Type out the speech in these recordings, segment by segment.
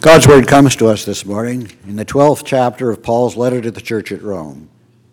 God's Word comes to us this morning in the 12th chapter of Paul's letter to the church at Rome.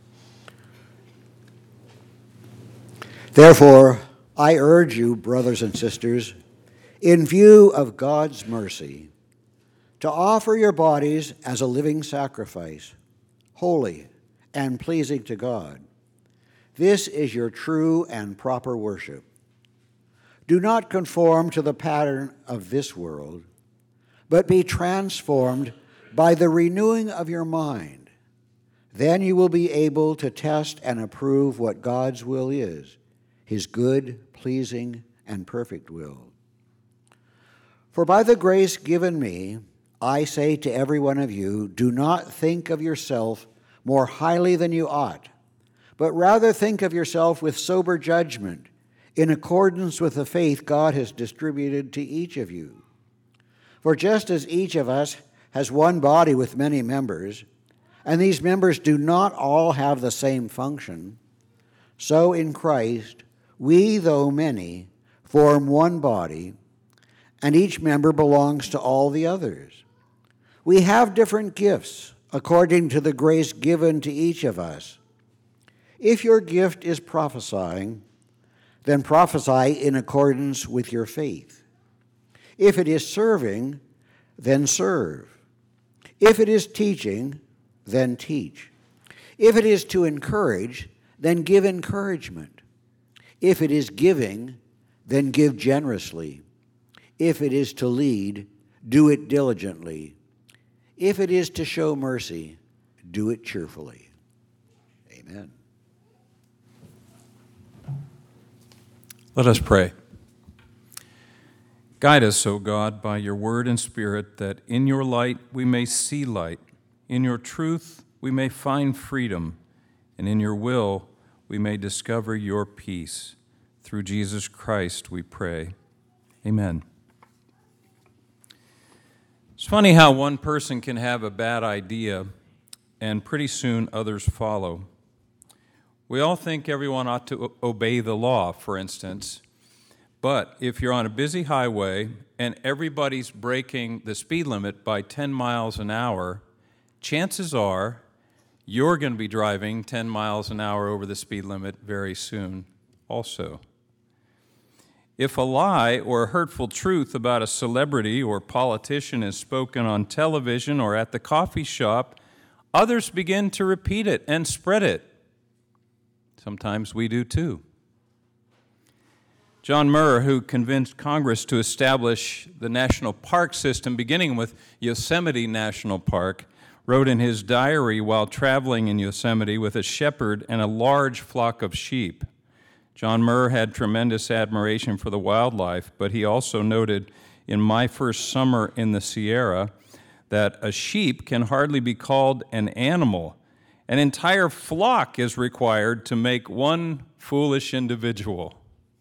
Therefore, I urge you, brothers and sisters, in view of God's mercy, to offer your bodies as a living sacrifice, holy and pleasing to God. This is your true and proper worship. Do not conform to the pattern of this world, but be transformed by the renewing of your mind. Then you will be able to test and approve what God's will is, his good, pleasing, and perfect will. For by the grace given me, I say to every one of you, do not think of yourself more highly than you ought, but rather think of yourself with sober judgment, in accordance with the faith God has distributed to each of you. For just as each of us has one body with many members, and these members do not all have the same function, so in Christ we, though many, form one body, and each member belongs to all the others. We have different gifts according to the grace given to each of us. If your gift is prophesying, then prophesy in accordance with your faith. If it is serving, then serve. If it is teaching, then teach. If it is to encourage, then give encouragement. If it is giving, then give generously. If it is to lead, do it diligently. If it is to show mercy, do it cheerfully. Amen. Let us pray. Guide us, O God, by your word and spirit, that in your light we may see light, in your truth we may find freedom, and in your will we may discover your peace. Through Jesus Christ we pray. Amen. It's funny how one person can have a bad idea, and pretty soon others follow. We all think everyone ought to obey the law, for instance. But if you're on a busy highway and everybody's breaking the speed limit by 10 miles an hour, chances are you're going to be driving 10 miles an hour over the speed limit very soon also. If a lie or a hurtful truth about a celebrity or politician is spoken on television or at the coffee shop, others begin to repeat it and spread it. Sometimes we do too. John Muir, who convinced Congress to establish the national park system, beginning with Yosemite National Park, wrote in his diary while traveling in Yosemite with a shepherd and a large flock of sheep. John Muir had tremendous admiration for the wildlife, but he also noted, in my first summer in the Sierra, that a sheep can hardly be called an animal. An entire flock is required to make one foolish individual.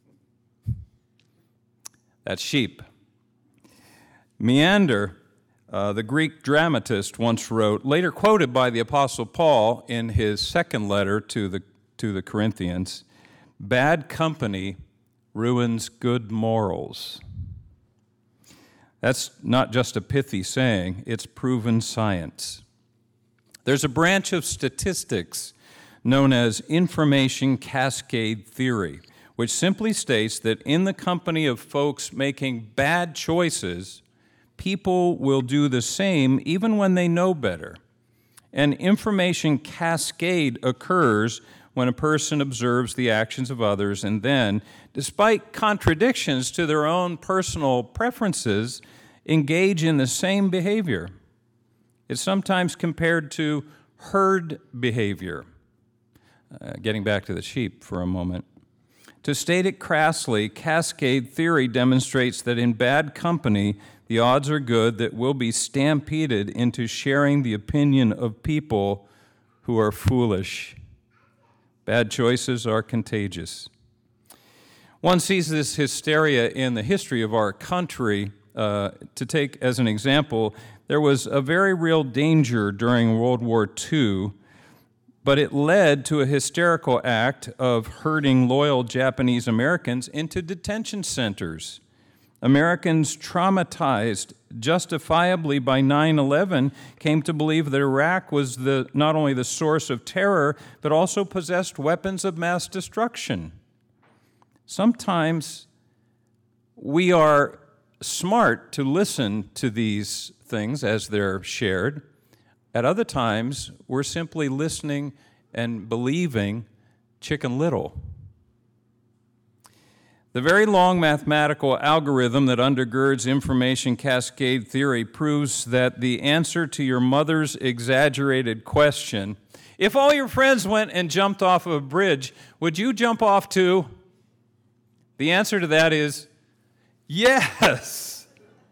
That's sheep. Menander, the Greek dramatist, once wrote, later quoted by the Apostle Paul in his second letter to the Corinthians, bad company ruins good morals. That's not just a pithy saying, it's proven science. There's a branch of statistics known as information cascade theory, which simply states that in the company of folks making bad choices, people will do the same even when they know better. An information cascade occurs when a person observes the actions of others and then, despite contradictions to their own personal preferences, engage in the same behavior. It's sometimes compared to herd behavior. Getting back to the sheep for a moment. To state it crassly, cascade theory demonstrates that in bad company, the odds are good that we'll be stampeded into sharing the opinion of people who are foolish. Bad choices are contagious. One sees this hysteria in the history of our country. To take as an example, there was a very real danger during World War II, but it led to a hysterical act of herding loyal Japanese Americans into detention centers. Americans traumatized justifiably by 9/11 came to believe that Iraq was not only the source of terror, but also possessed weapons of mass destruction. Sometimes we are smart to listen to these things as they're shared. At other times, we're simply listening and believing Chicken Little. The very long mathematical algorithm that undergirds information cascade theory proves that the answer to your mother's exaggerated question, if all your friends went and jumped off of a bridge, would you jump off too? The answer to that is yes.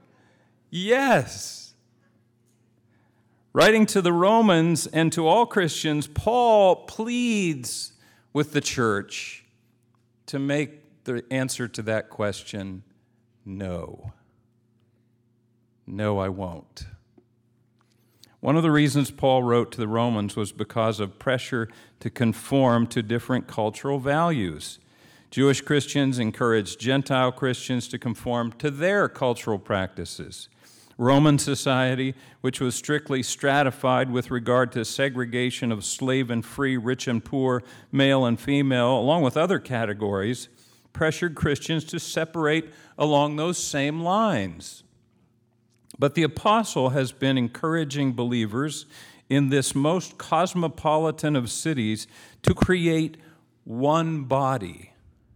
Yes. Writing to the Romans and to all Christians, Paul pleads with the church to make the answer to that question no. No, I won't. One of the reasons Paul wrote to the Romans was because of pressure to conform to different cultural values. Jewish Christians encouraged Gentile Christians to conform to their cultural practices. Roman society, which was strictly stratified with regard to segregation of slave and free, rich and poor, male and female, along with other categories, pressured Christians to separate along those same lines. But the apostle has been encouraging believers in this most cosmopolitan of cities to create one body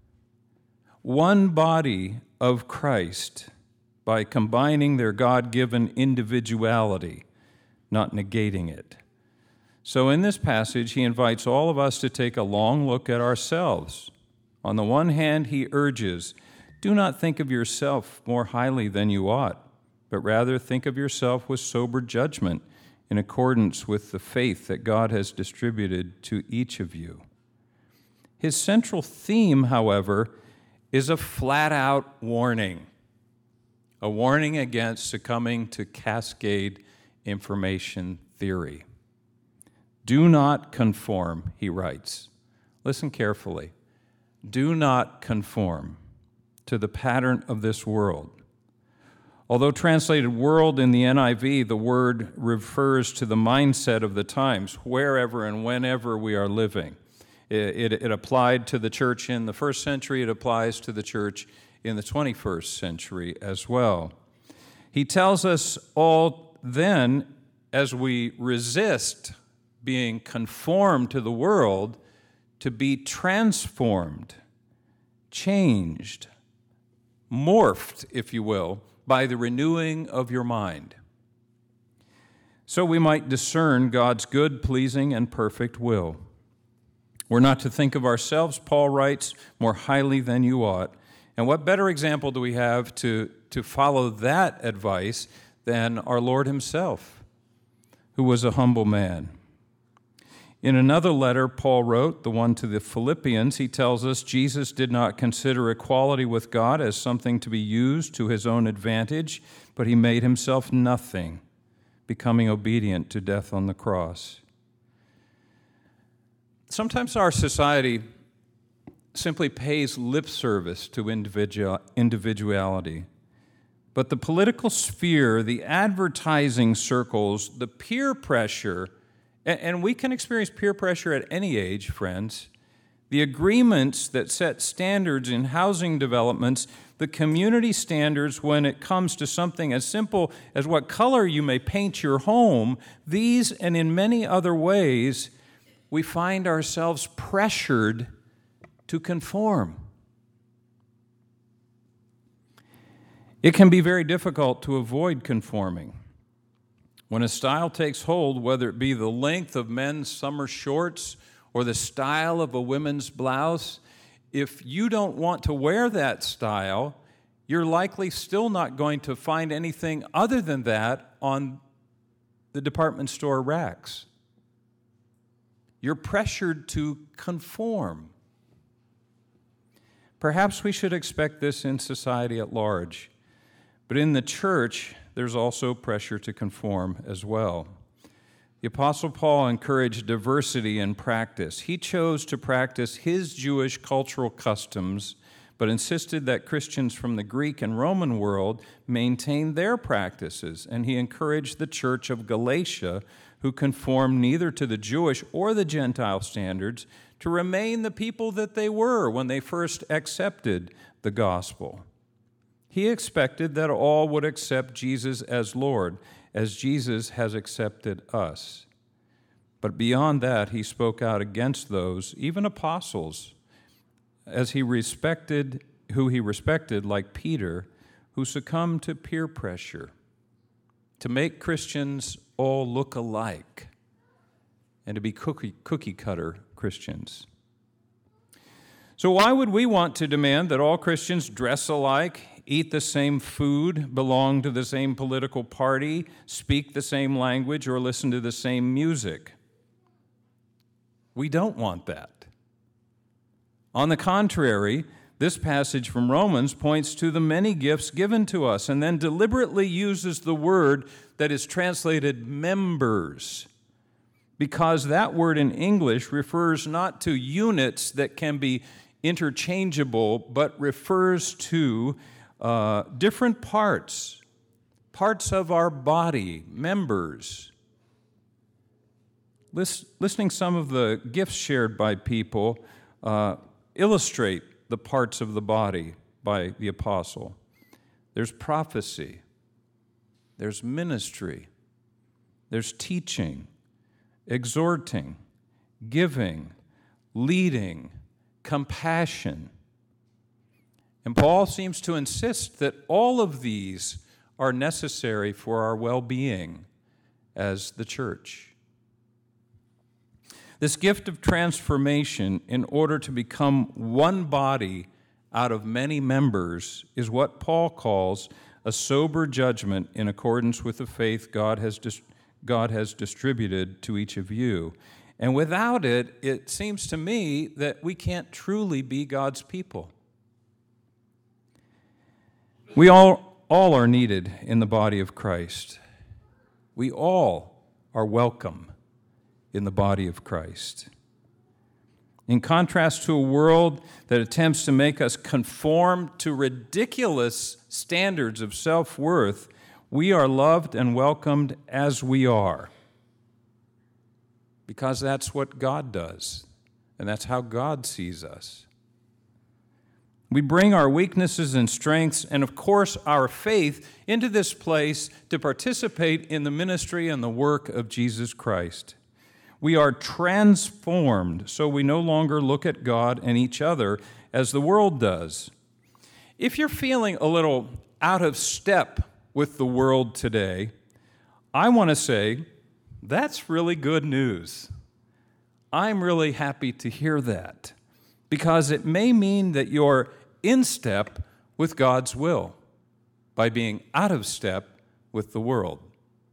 of Christ by combining their God-given individuality, not negating it. So in this passage, he invites all of us to take a long look at ourselves. On the one hand, he urges, do not think of yourself more highly than you ought, but rather think of yourself with sober judgment in accordance with the faith that God has distributed to each of you. His central theme, however, is a flat-out warning, a warning against succumbing to cascade information theory. Do not conform, he writes. Listen carefully. Do not conform to the pattern of this world. Although translated world in the NIV, the word refers to the mindset of the times, wherever and whenever we are living. It applied to the church in the first century. It applies to the church in the 21st century as well. He tells us all then, as we resist being conformed to the world, to be transformed, changed, morphed, if you will, by the renewing of your mind. So we might discern God's good, pleasing, and perfect will. We're not to think of ourselves, Paul writes, more highly than you ought. And what better example do we have to follow that advice than our Lord himself, who was a humble man? In another letter Paul wrote, the one to the Philippians, he tells us Jesus did not consider equality with God as something to be used to his own advantage, but he made himself nothing, becoming obedient to death on the cross. Sometimes our society simply pays lip service to individuality. But the political sphere, the advertising circles, the peer pressure, and we can experience peer pressure at any age, friends. The agreements that set standards in housing developments, the community standards when it comes to something as simple as what color you may paint your home, these and in many other ways, we find ourselves pressured to conform. It can be very difficult to avoid conforming. When a style takes hold, whether it be the length of men's summer shorts or the style of a women's blouse, if you don't want to wear that style, you're likely still not going to find anything other than that on the department store racks. You're pressured to conform. Perhaps we should expect this in society at large, but in the church, there's also pressure to conform as well. The Apostle Paul encouraged diversity in practice. He chose to practice his Jewish cultural customs, but insisted that Christians from the Greek and Roman world maintain their practices, and he encouraged the church of Galatia, who conformed neither to the Jewish or the Gentile standards, to remain the people that they were when they first accepted the gospel. He expected that all would accept Jesus as Lord, as Jesus has accepted us. But beyond that, he spoke out against those, even apostles, who he respected, like Peter, who succumbed to peer pressure to make Christians all look alike and to be cookie-cutter Christians. So why would we want to demand that all Christians dress alike, eat the same food, belong to the same political party, speak the same language, or listen to the same music? We don't want that. On the contrary, this passage from Romans points to the many gifts given to us and then deliberately uses the word that is translated members, because that word in English refers not to units that can be interchangeable, but refers to different parts of our body, members. Listening some of the gifts shared by people illustrate the parts of the body by the apostle. There's prophecy, there's ministry, there's teaching, exhorting, giving, leading, compassion. And Paul seems to insist that all of these are necessary for our well-being as the church. This gift of transformation, in order to become one body out of many members, is what Paul calls a sober judgment in accordance with the faith God has distributed to each of you. And without it, it seems to me that we can't truly be God's people. We all are needed in the body of Christ. We all are welcome in the body of Christ. In contrast to a world that attempts to make us conform to ridiculous standards of self-worth, we are loved and welcomed as we are, because that's what God does, and that's how God sees us. We bring our weaknesses and strengths, and of course our faith, into this place to participate in the ministry and the work of Jesus Christ. We are transformed so we no longer look at God and each other as the world does. If you're feeling a little out of step with the world today, I want to say that's really good news. I'm really happy to hear that, because it may mean that you're in step with God's will by being out of step with the world.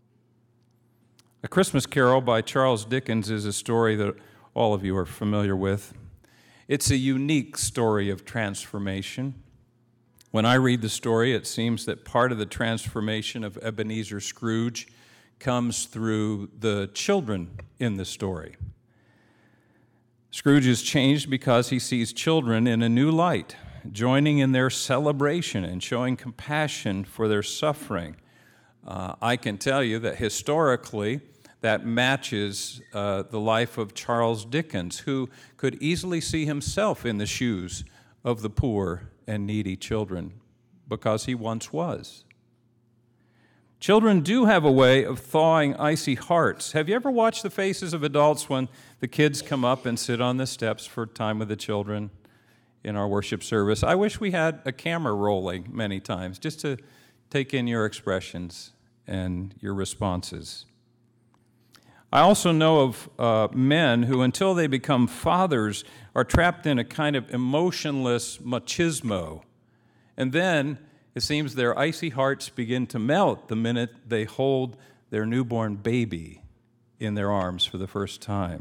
A Christmas Carol by Charles Dickens is a story that all of you are familiar with. It's a unique story of transformation. When I read the story, it seems that part of the transformation of Ebenezer Scrooge comes through the children in the story. Scrooge is changed because he sees children in a new light, joining in their celebration and showing compassion for their suffering. I can tell you that historically, that matches the life of Charles Dickens, who could easily see himself in the shoes of the poor and needy children, because he once was. Children do have a way of thawing icy hearts. Have you ever watched the faces of adults when the kids come up and sit on the steps for time with the children in our worship service? I wish we had a camera rolling many times just to take in your expressions and your responses. I also know of men who, until they become fathers, are trapped in a kind of emotionless machismo. And then it seems their icy hearts begin to melt the minute they hold their newborn baby in their arms for the first time.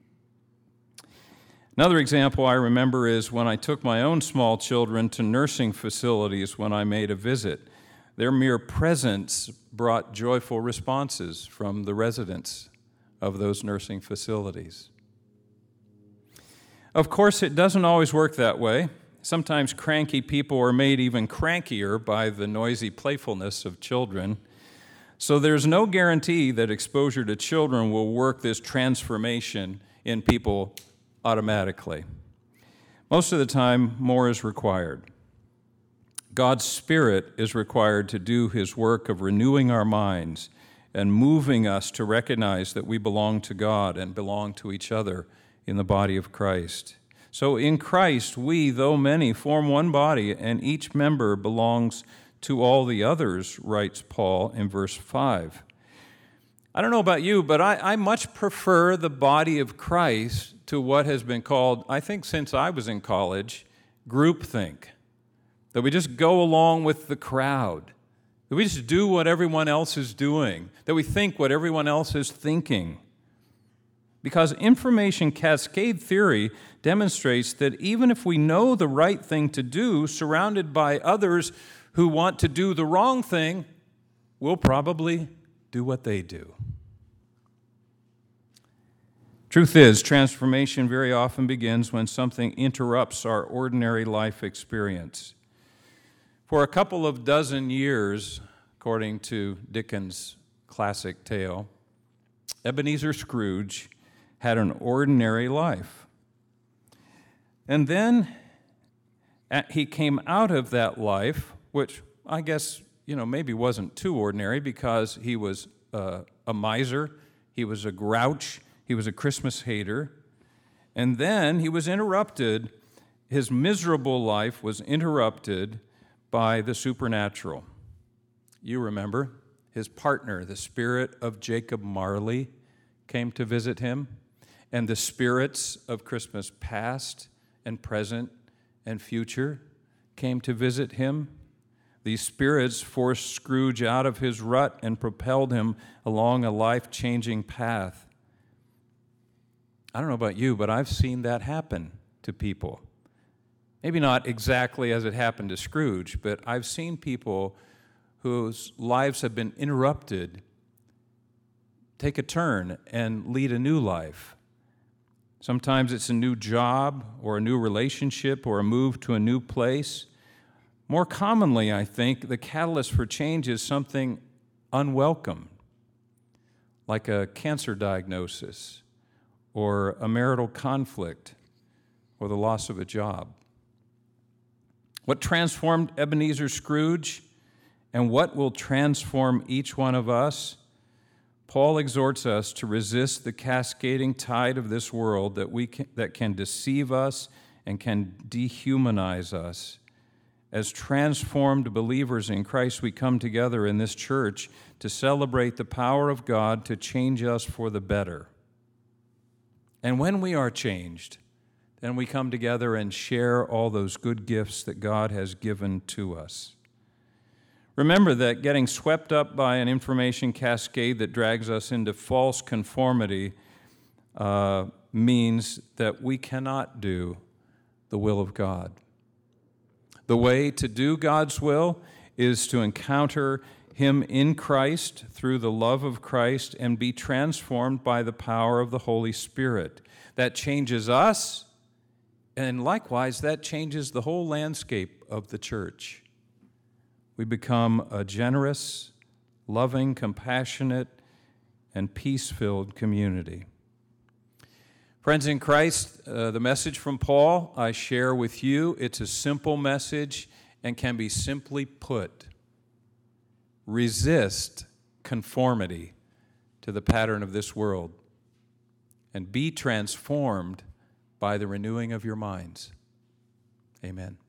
Another example I remember is when I took my own small children to nursing facilities when I made a visit. Their mere presence brought joyful responses from the residents of those nursing facilities. Of course, it doesn't always work that way. Sometimes cranky people are made even crankier by the noisy playfulness of children. So there's no guarantee that exposure to children will work this transformation in people automatically. Most of the time, more is required. God's Spirit is required to do His work of renewing our minds and moving us to recognize that we belong to God and belong to each other in the body of Christ. So in Christ, we, though many, form one body, and each member belongs to all the others, writes Paul in verse 5. I don't know about you, but I much prefer the body of Christ to what has been called, I think since I was in college, groupthink. That we just go along with the crowd. That we just do what everyone else is doing. That we think what everyone else is thinking. Because information cascade theory demonstrates that even if we know the right thing to do, surrounded by others who want to do the wrong thing, we'll probably do what they do. Truth is, transformation very often begins when something interrupts our ordinary life experience. For a couple of dozen years, according to Dickens' classic tale, Ebenezer Scrooge had an ordinary life. And then he came out of that life, which I guess, maybe wasn't too ordinary because he was a miser, he was a grouch, he was a Christmas hater. And then he was interrupted, his miserable life was interrupted by the supernatural. You remember, his partner, the spirit of Jacob Marley, came to visit him, and the spirits of Christmas past and present and future came to visit him. These spirits forced Scrooge out of his rut and propelled him along a life-changing path. I don't know about you, but I've seen that happen to people. Maybe not exactly as it happened to Scrooge, but I've seen people whose lives have been interrupted take a turn and lead a new life. Sometimes it's a new job or a new relationship or a move to a new place. More commonly, I think, the catalyst for change is something unwelcome, like a cancer diagnosis or a marital conflict or the loss of a job. What transformed Ebenezer Scrooge and what will transform each one of us? Paul exhorts us to resist the cascading tide of this world that can deceive us and can dehumanize us. As transformed believers in Christ, we come together in this church to celebrate the power of God to change us for the better. And when we are changed, then we come together and share all those good gifts that God has given to us. Remember that getting swept up by an information cascade that drags us into false conformity means that we cannot do the will of God. The way to do God's will is to encounter Him in Christ through the love of Christ and be transformed by the power of the Holy Spirit. That changes us, and likewise, that changes the whole landscape of the church. We become a generous, loving, compassionate, and peace-filled community. Friends in Christ, the message from Paul I share with you, it's a simple message and can be simply put. Resist conformity to the pattern of this world and be transformed by the renewing of your minds. Amen.